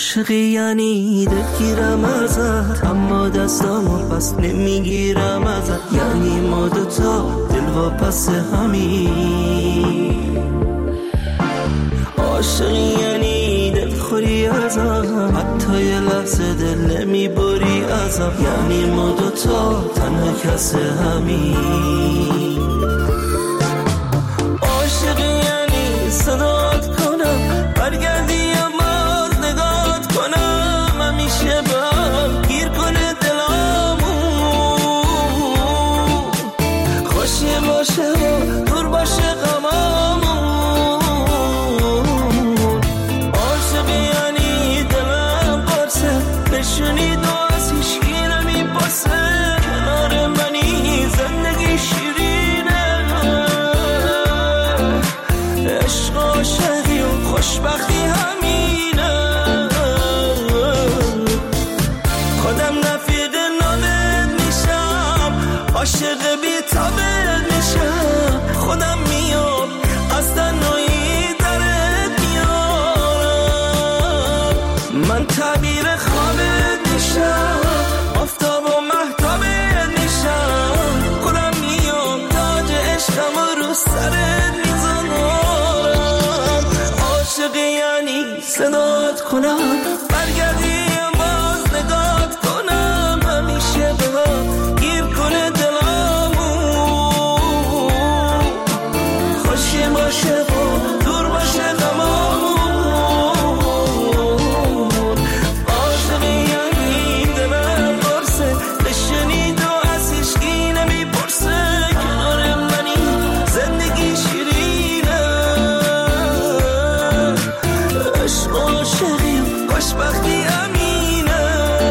عاشقی یعنی دلگیرم ازت، اما دستامو پس نمیگیرم ازت. یعنی ما دوتا دل واپس همین. عاشقی یعنی دلخوری ازم، حتی یه لحظه دل نمیبری ازم. یعنی ما دوتا تنها کس همین. عاشقی یعنی صدات کنم برگردی یا باز نگات کنم، همیشه بهم گیر کنه دلامون، خوشی باشه و دور باشه غمامون. عاشقی یعنی دلم قرصه بشونی دو از هیچکی نمیپاسه، کنار منی زندگی شیرینه. عشق عاشقی و خوشبختی همینه. خودم رفیق نامت میشم، عاشق بی تابت میشم. خودم میام از تنهایی درت میارم. من تعبیر خوابت میشم، آفتاب و مهتابت میشم. خودم میام تاج عشقم رو سرت میذارم. عاشقی یعنی صدات کنم برگردی باز نگات کنم، همیشه بهم گیر کنه دلامون، خوشی باشه و دور باشه غمامون. عاشقی یعنی دلم قرصه بشنید و از هیچکی نمیپرسه، کنار منی زندگی شیرینه. عشق عاشقی و خوشبختی همینه.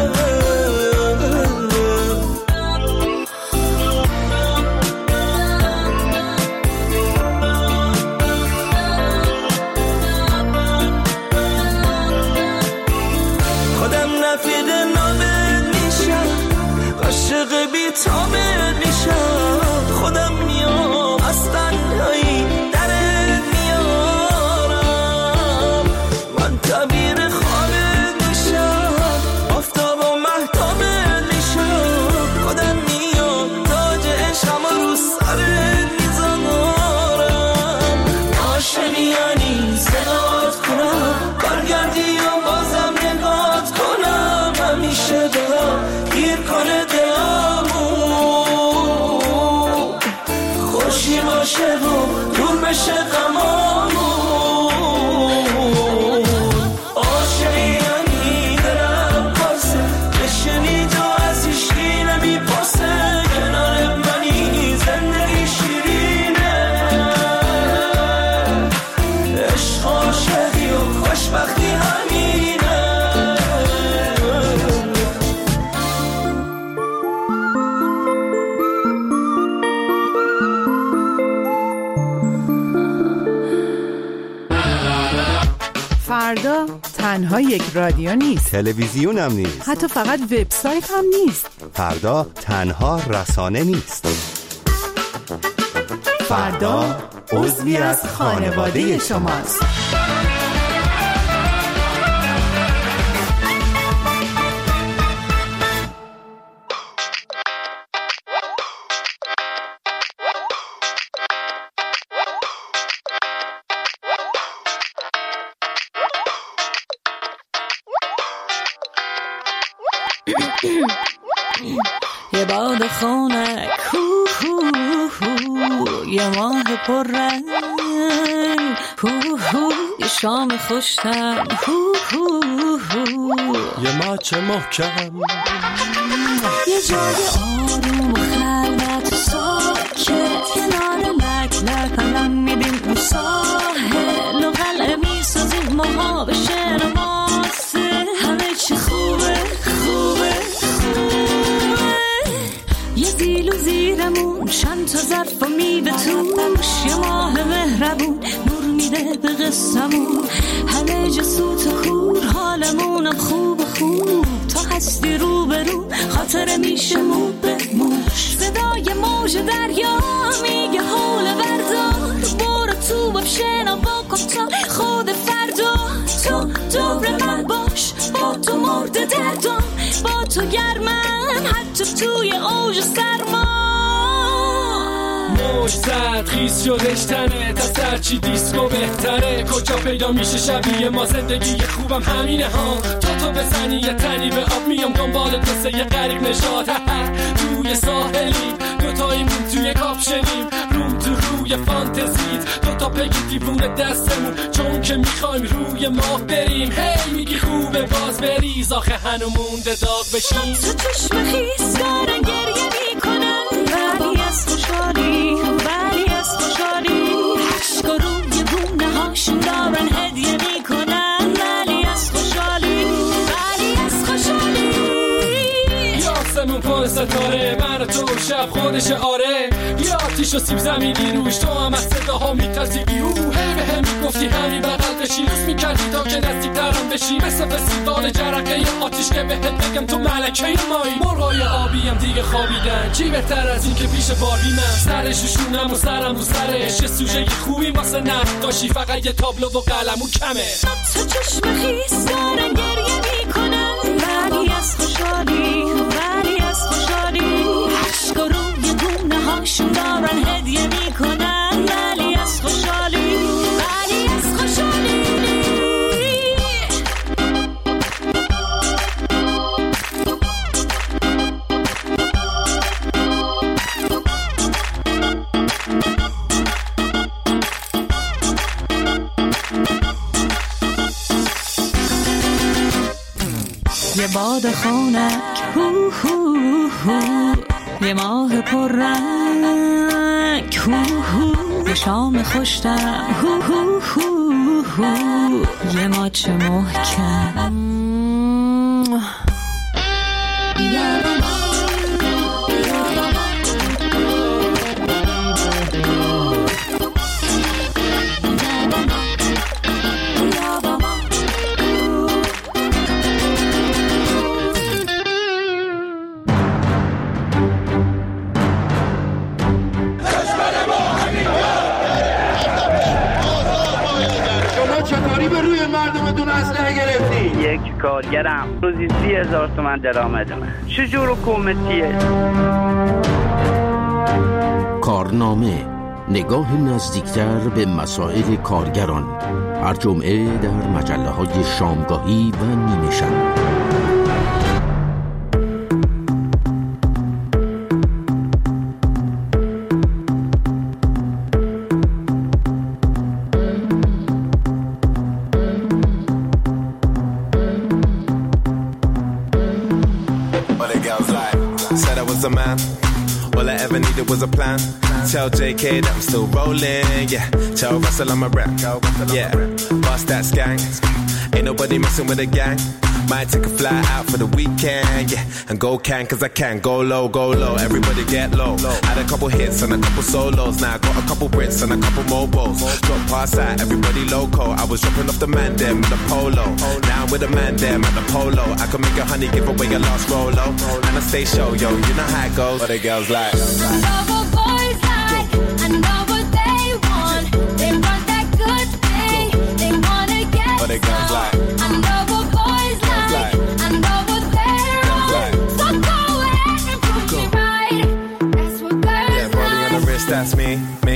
خودم رفیق نامت میشم، عاشق بی تابت میشم. خودم میام از تنهایی درت میارم. من تعبیر خوابت میشم، آفتاب و مهتابت میشم. خودم میام تاج عشقم رو سرت میذارم. عاشقی یعنی صدات کنم برگردی و بازم نگات کنم، همیشه دلم گیر کنه دلامون، خوشی باشه و دور بشه غمامون. عاشقی یعنی دلم قرصه بشنید و از هیچکی نمیپرسه، کنار منی زندگی شیرینه. عشق عاشقی و خوشبختی همینه. فردا تنها یک رادیو نیست، تلویزیون هم نیست، حتی فقط وبسایت هم نیست. فردا تنها رسانه نیست. فردا عضوی از خانواده شماست. یه باد خونک یه ماه پر رنگ، یه شام خوشتم، یه ماچ محکم، یه جای آروم و خلوت و ساکت، کنار لک الان میدیم اون ساحل و قلعه میسازیم ماها به شعر ماسه. همه چی خوبه یه زیل و زیرمون، چند تا ظرف و میوه توش، یه ماه مهربون نور میده به قصمون. همه جا سوت و کور، حالمونم خوب تا هستی رو به رو، خاطره میشه مو به موش. صدای موج دریا میگه حول بردار، برو تو باب شنا با کن تا خود فردا. تو دور من باش، دردم با تو گرمم حتی توی اوج سرما. موج زد خیز شدش تنه تا سرچی دیسکو بهتره. کجا پیدا میشه شبیه ما زندگی خوبم همینه ها. تو بزنی یه تنی به آب میام دنبال قصه یه غریب نشاد. توی ساحلی دوتاییمون توی کاپشنیم روم تو روی فانتزیت دوتا پگی دیوونه دستمون چون که میخوایم روی ماه بریم. هی میگی خوبه باز بریز آخه هنو مونده داغ بشیم. تو چشم خیس دارن گریه میکنن ولی از خوشحالی ولی از خوشحالی. عشقا روی بونه هاشون دارن هدیه میکنن ولی از خوشحالی ولی از خوشحالی. یاسمون پا ستاره من تو شب خودش آره. یا آتیش و سیب زمینی روش تو هم از صداها میترسیدی. هی به هم میگفتی همین بغل بشی روز میکردی تا که نزدیک ترم بشی. مثل فستیوال جرقه یا آتیش که بهت بگم تو ملکه مایی. مرغای آبی هم دیگه خوابیدن چی بهتر از این که پیش باربی من سرش و شونم و سرم و سرش. یه سوژه خوبی واسه نقاشی فقط یه تابلو و قلم و کمه. تو چشم خیس دارن گریه میکنن ولی از خوشحالی ولی از خوشحالی. عشقا روی بونه هاشون دارن هدیه میکنن ولی از خوشحالی ولی از خوشحالی. یه باد خونک هو هو هو. یه ماه پر رنگ هو هو. یه شام خوشتم هو هو هو هو. یه ماچ محکم یک کارگرم روزی 30,000 تومان درآمد من. چجور حکومتیه؟ کارنامه نگاه نزدیکتر به مسائل کارگران هر جمعه در مجله‌های شامگاهی و نیمه شب. All I ever needed was a plan. Tell JK that I'm still rolling, yeah. Tell Russell I'm a rap, yeah. Bust that skank. Ain't nobody messing with a gang. Might take a fly out for the weekend, yeah. And go can, cause I can. Go low, everybody get low. Had a couple hits and a couple solos. Now I got a couple Brits and a couple mobiles. Drop past that, everybody loco. I was dropping off the man them with a polo. Now I'm with the man them at the polo. I can make a honey give away a last Rolo. And I stay show, yo, you know how it goes. What the girls like? I know what boys like, I know what they want. They want that good thing, they wanna get what the girls like? I know what boys like, I know what they're on. So go ahead and prove me right. That's what girls like. Yeah, rolling on the wrist, that's me.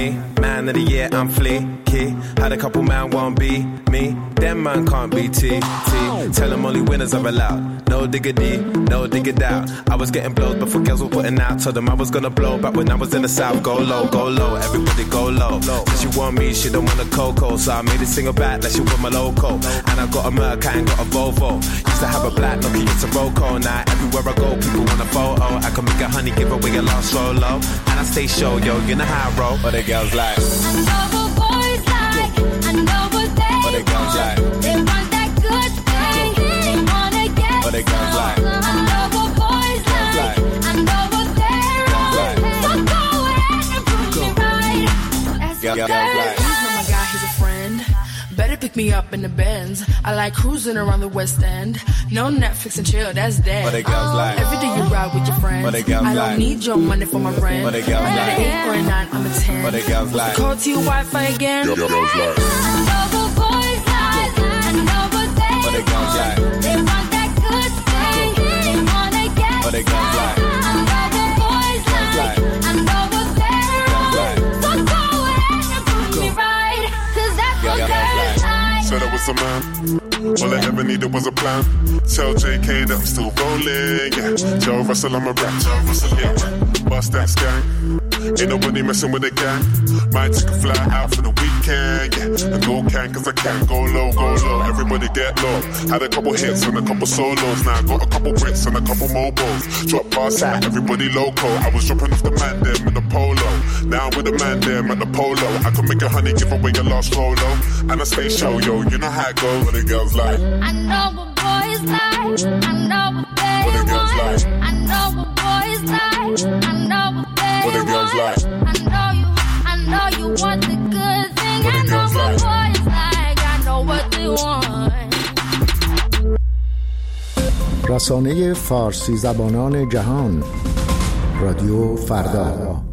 Man of the year, I'm fleeky. Had a couple man won't be me. Them man can't be T. Tell them only winners are allowed. No diggity, no diggity out. I was getting blows before girls were putting out. Told them I was gonna blow back when I was in the south. Go low, everybody go low. Cause she want me, she don't want a Coco. So I made it single back like she want my loco. And I got a Merc, I ain't got a Volvo. Used to have a black Nokia, it's a Roco. Now everywhere I go, people want a photo. I can make a honey, give away a last Rolo. And I stay show, yo, you know how I roll. What the girls like? I know what boys like, I know what they what the girls want. like? They want that good thing, they wanna get What the girls like? I know what boys like, I know what they're on. So go ahead and prove me right. That's what girls like. He's not my guy, he's a friend. Better pick me up in the Benz. I like cruising around the West End. No Netflix and chill, that's dead. What the girls like? Every day you ride with your friends. What the girls I don't like? need your money for my rent. What the girls I'm like? an 8 or a 9, I'm a 10. What the girls like? Call to your Wi-Fi again. Girls like? I know what boys like, I know what they What the girls like? want. They want that good thing, said I was a man. All I ever needed was a plan. Tell JK that I'm still rolling, yeah. Joe Russell, I'm a rap. Joe Russell, yeah. Bust that gang. Ain't nobody messing with the gang. Might take a fly out for the weekend, yeah. And go can, cause I can. Go low, everybody get low. Had a couple hits and a couple solos. Now I got a couple Brits and a couple mobiles. Drop past that, everybody loco. I was dropping off the man them in the polo. Now I'm with the man them at the polo. I can make 100, give away your last solo. And I stay show, yo, you know how it goes. What the girls like? I know what boys like. I know what they the girls want. like? I know what boys like. I know what they What the girls want. like? I know you want the good thing. What the I know girls what like? boys like. I know what they want. رسانه فارسی زبانان جهان رادیو فردا.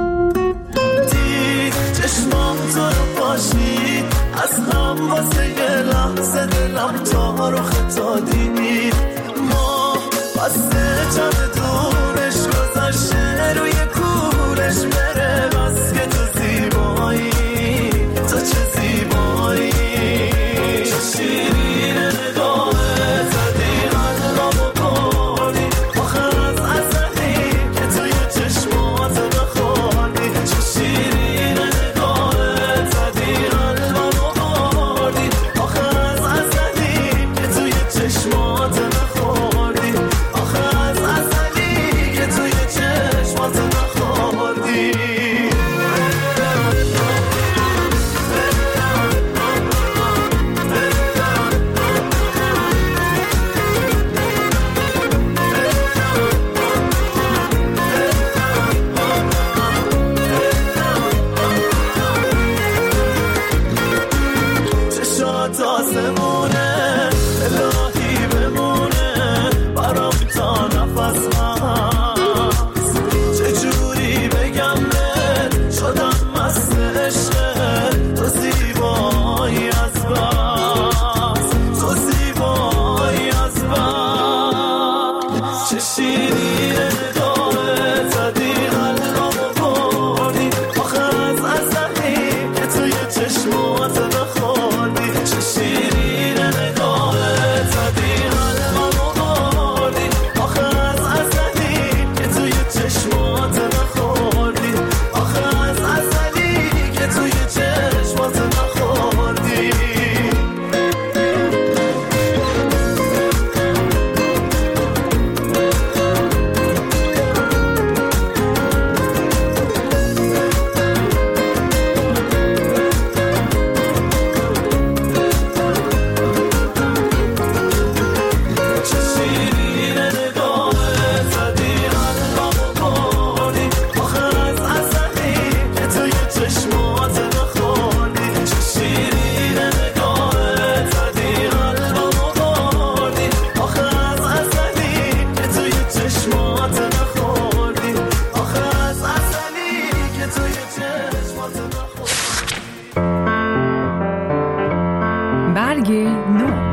دید چشمام تو رو پاشید از هم واسه یه لحظه دلم تا رو خطا دید ما بسته چند دورش گذاشته روی کورش بره بس که تو زیبایی تو چه زیبایی چه شیرین نگاهه زدی قلبمو بردی آخر از ازلی که توی چشمات بخوردی چه شیرین نگاهه زدی قلبمو بردی آخر از ازلی که توی چشمات بخوردی آخر از ازلی که توی چشمات بخوردی چشات آسمونه الهی بمونه برام تا نفس هست چجوری بگم بهت شدم مست عشقت تو زیبایی از بس تو زیبایی از بس چه شیرین نگاهت زدی قلبمو بردی آخر از ازلی که توی چشمات بخوردی چه شیرین نگاهت زدی قلبمو بردی آخر از ازلی که توی چشمات بخوردی آخر از ازلی که توی چشمات بخوردی چه شیرین نگاهت زدی قلبمو بردی آخر از ازلی که توی چشمات بخوردی چه شیرین نگاهت زدی قلبمو بردی آخر از ازلی که توی چشمات بخوردی آخر از ازلی که توی چشمات بخوردی. برگ نو.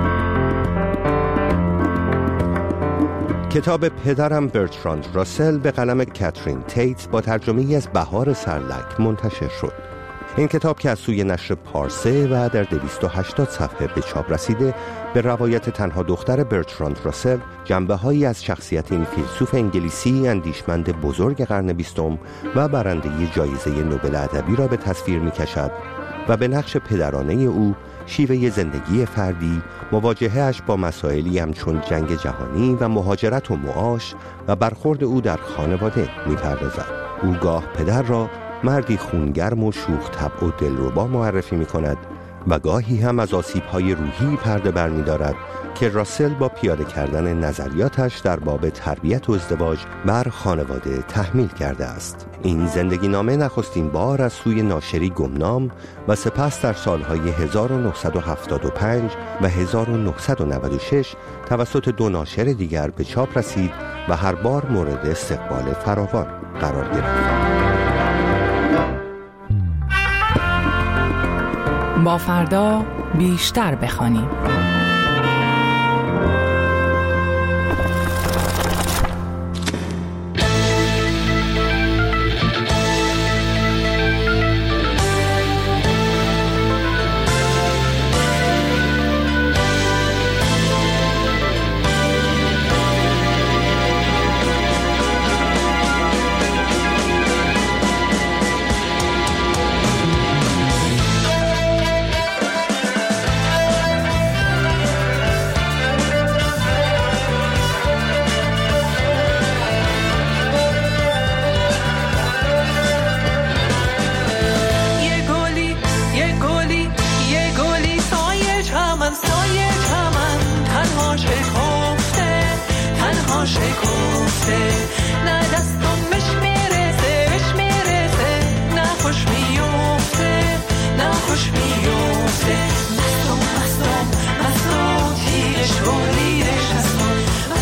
کتاب پدرم برتراند راسل به قلم کاترین تیت با ترجمه‌ای از بهار سرلک منتشر شد. این کتاب که از سوی نشر پارسه و در 280 صفحه به چاپ رسیده، به روایت تنها دختر برتراند راسل جنبه‌هایی از شخصیت این فیلسوف انگلیسی اندیشمند بزرگ قرن 20 و برنده جایزه نوبل ادبی را به تصویر می‌کشد و به نقش پدرانه او، شیوه زندگی فردی، مواجهه‌اش با مسائلی همچون جنگ جهانی و مهاجرت و معاش و برخورد او در خانواده می‌پردازد. او گاه پدر را مردی خونگرم و شوخ طبع و دلربا معرفی می‌کند و گاهی هم از آسیب‌های روحی پرده برمی‌دارد که راسل با پیاده کردن نظریاتش در باب تربیت و ازدواج بر خانواده تحمیل کرده است. این زندگی نامه نخستین بار از سوی ناشری گمنام و سپس در سالهای 1975 و 1996 توسط دو ناشر دیگر به چاپ رسید و هر بار مورد استقبال فراوان قرار گرفت. با فردا بیشتر بخوانیم. کوفته نه دستم بهش میرسه نه خوش میفته مستم تیرش بریدش هستم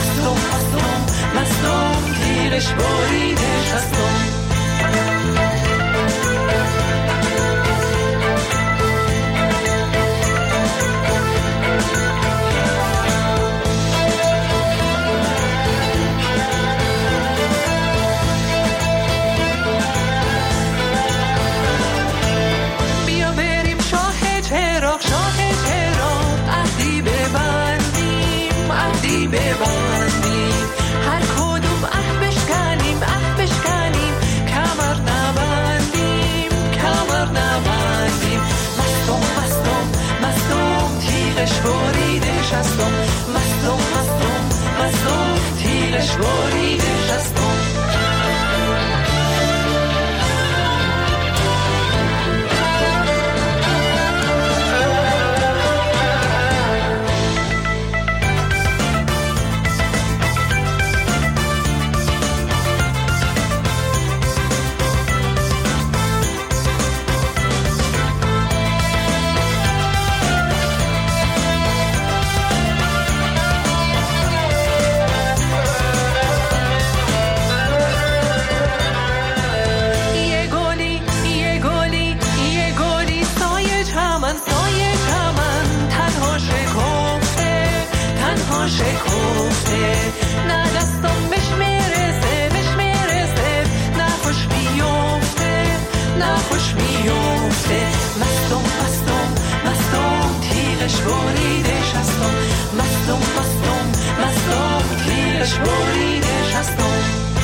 مستم تیرش بریدش هستم ببندیم هر کدوم بشکنیم کمر نبندیم مستم تیغش بریدش هستم مستم تیغش بریدش هستم شکفته نه دستم بهش میرسه نه خوش میفته مستم تیغش بریدش هستم مستم تیغش بریدش هستم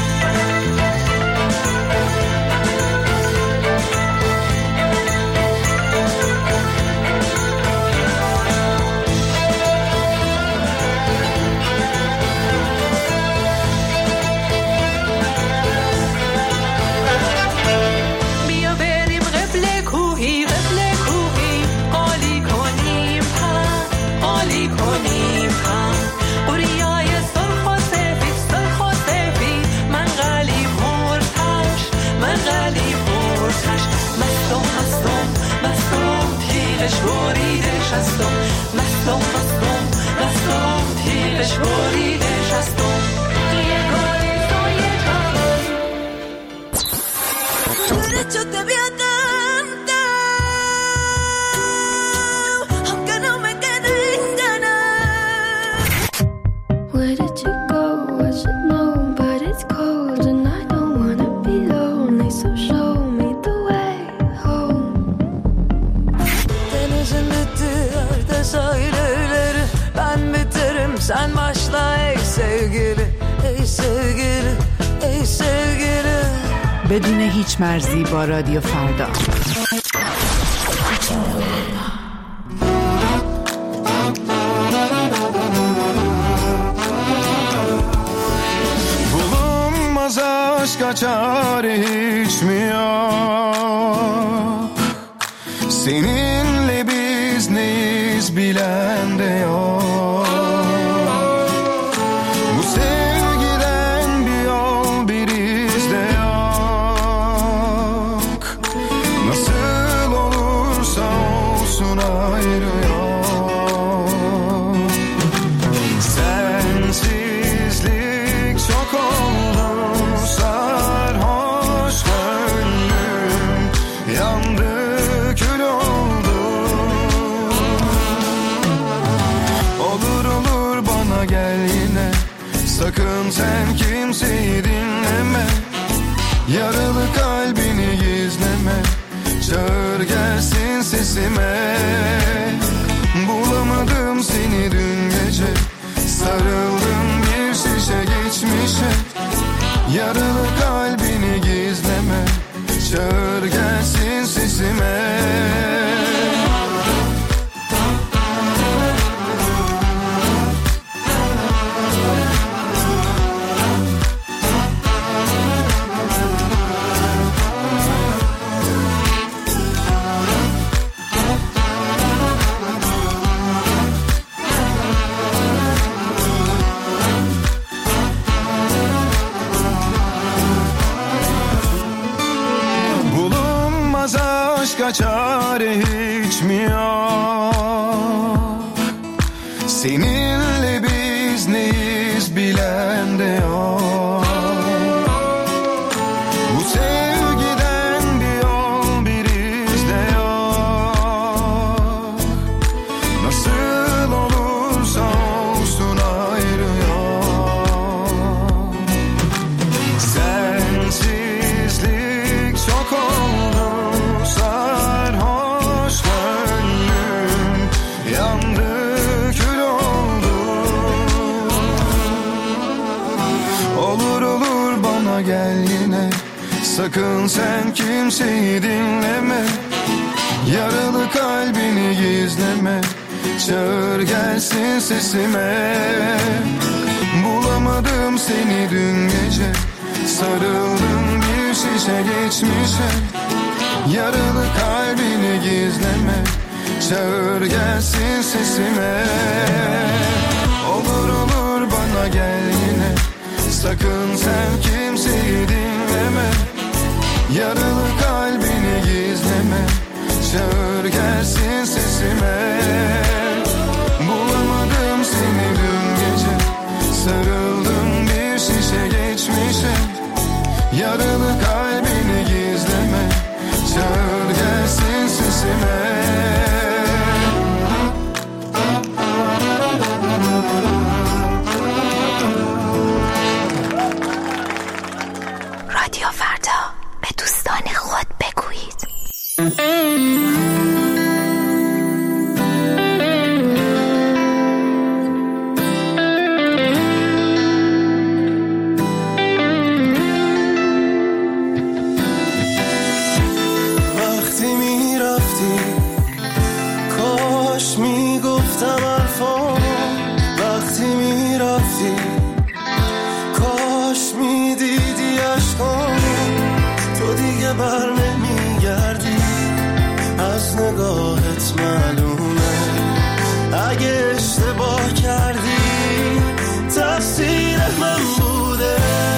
تیغش بریدش هستم مستم تیغش بریدش هستم یه گلی سایه derecho te voy a cantar aunque no me queden ganas. Where did you go? I should know, but it's cold and I don't wanna be lonely, so show me the way home. Denizin bitti sahilleri, ben biterim sen başla ey sevgili, ey sevgili, ey sevgili. بدون هیچ مرزی با رادیو فردا. Bulunmaz aşka çare hiç mi yok? Seninle biz neyiz bilen de yok. Bu sevgiden bir yol bir iz de yok. Nasıl olursa olsun ayrı yok. Sensizlik çok oldu, sarhoş gönlüm yandı, kül oldu. Olur olur bana gel yine, sakın sen kimseyi dinleme. Yaralı kalbini gizleme, çağır gelsin sesime. Bulamadım seni dün gece, sarıldım bir şişe geçmişe. Yaralı kalbini gizleme, çağır gelsin sesime. geçmiyor. Seninle biz neyiz bilen de yok. Bu sevgiden bir yol bir iz de yok. Nasıl olursa olsun ayrı yok. Sensizlik çok oldu, sarhoş gönlüm yandı, kül oldu. Olur olur bana gel yine, sakın sen kimseyi dinleme. Yaralı kalbini gizleme, çağır gelsin sesime. Bulamadım seni dün gece, sarıldım bir şişe geçmişe. Yaralı kalbini gizleme, çağır gelsin sesime. Olur olur bana gel yine, sakın sen kimseyi dinleme. Yaralı kalbini gizleme, çağır gelsin sesime. Bulamadım seni dün gece, sarıldım bir şişe geçmişe. Yaralı kalbini gizleme, çağır gelsin sesime. رادیو فردا، به دوستان خود بگویید. وقتی میرفتی کاش میگفتم حرفامو. وقتی میرفتی کاش میدیدی عشقامو. تو دیگه بر نمیگردی، از نگاهت معلومه. اگه اشتباه کردی تقصیر من بوده.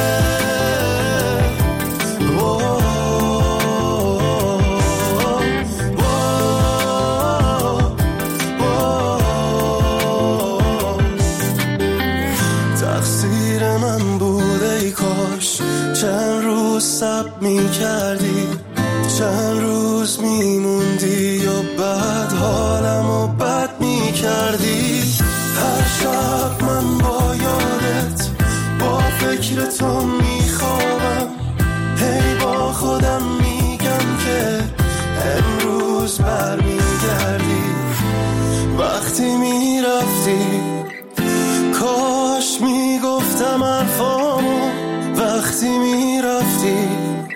تقصیر من بوده. ای کاش چند روز صبر می‌کردی، چند روز میموندی و بعد حالمو بد می‌کردی. هر شب من با یادت، با فکر تو میخوابم. هی با خودم میگم که امروز برمیگردی. وقتی میرفتی کاش میگفتم حرفامو. وقتی میرفتی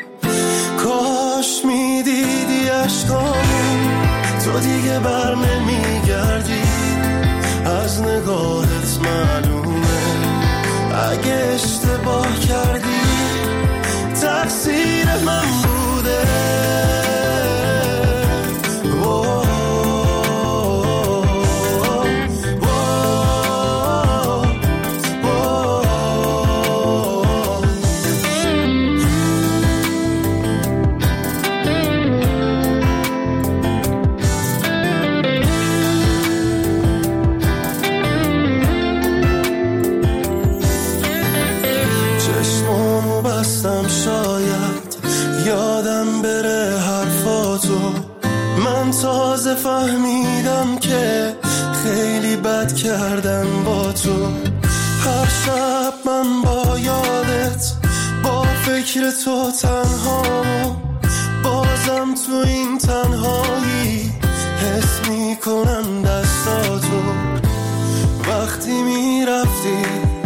کاش میدیدی عشقامو. تو دیگه بر نمیگردی، از نگاهت معلومه. اگه اشتباه کردی تقصیر من بوده. چشمامو بستم شاید یادم بره حرفاتو. من تازه فهمیدم که خیلی بد کردم با تو. هر شب من با یادت، با فکر تو تنهامو. بازم تو این تنهایی حس میکنم دستاتو. وقتی میرفتی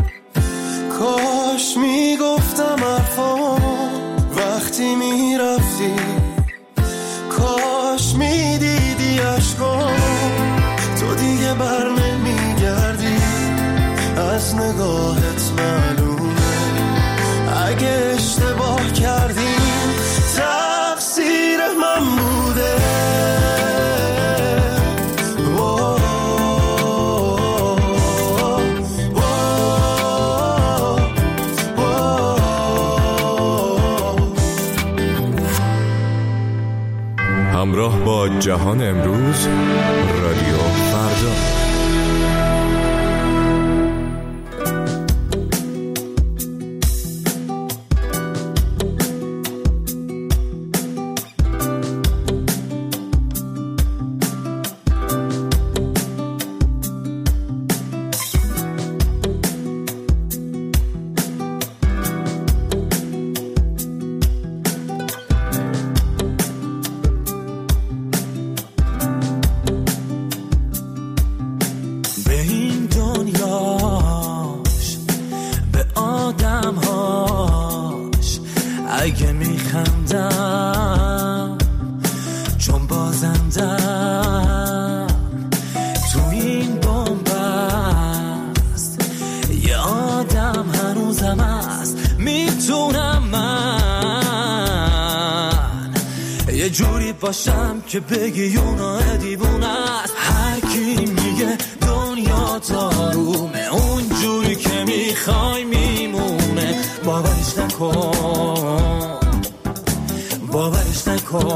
کاش میگفتم حرفامو. وقتی میرفتی کاش میدیدی عشقامو. تو دیگه بر نمیگردی، از نگاهت معلومه. اگه اشتباه کردیم تقصیر من بوده. همراه با با جهان امروز رادیو فردا. اگه میخندم چون بازندم تو این بنبست یه آدم هنوزم هست میتونم من یه جوری باشم که بگی اونا دیوونه است. هر کی میگه دنیا دارومه اون جوری که میخوای میمونه. باورش نکن باورش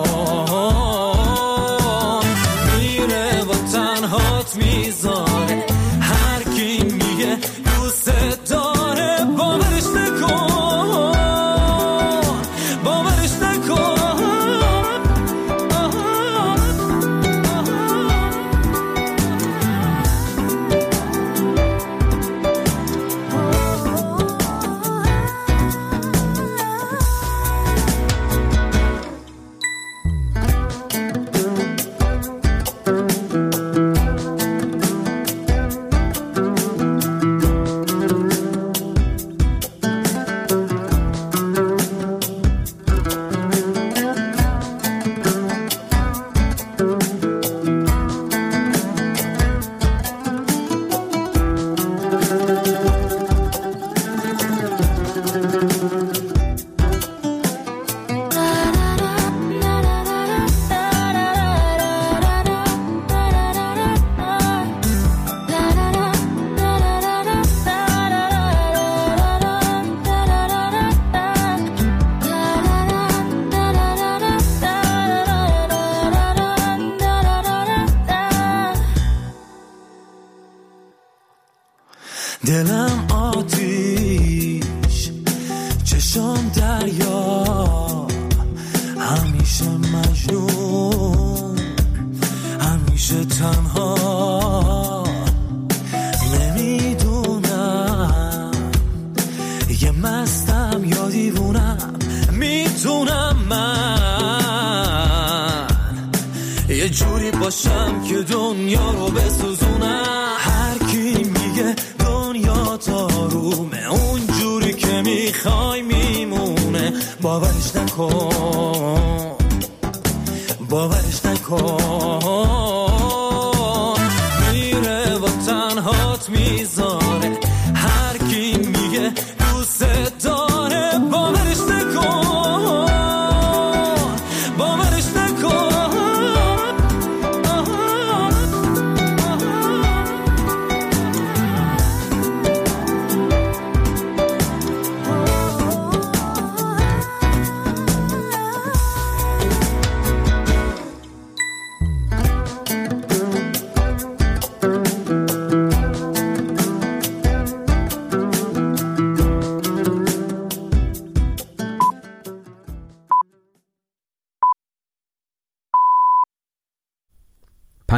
نکن میره و تنهات میذاره. هر کی میگه دوست داره باورش نکن باورش نکن. دلم آتیش چشم دریا همیشه مجنون همیشه تنها نمیدونم یه مستم یا دیوونم میتونم من یه جوری باشم که دنیا رو بسوزونم. هر کی میگه دنیا دارومه اون جوری که میخوای میمونه. باورش نکن باورش نکن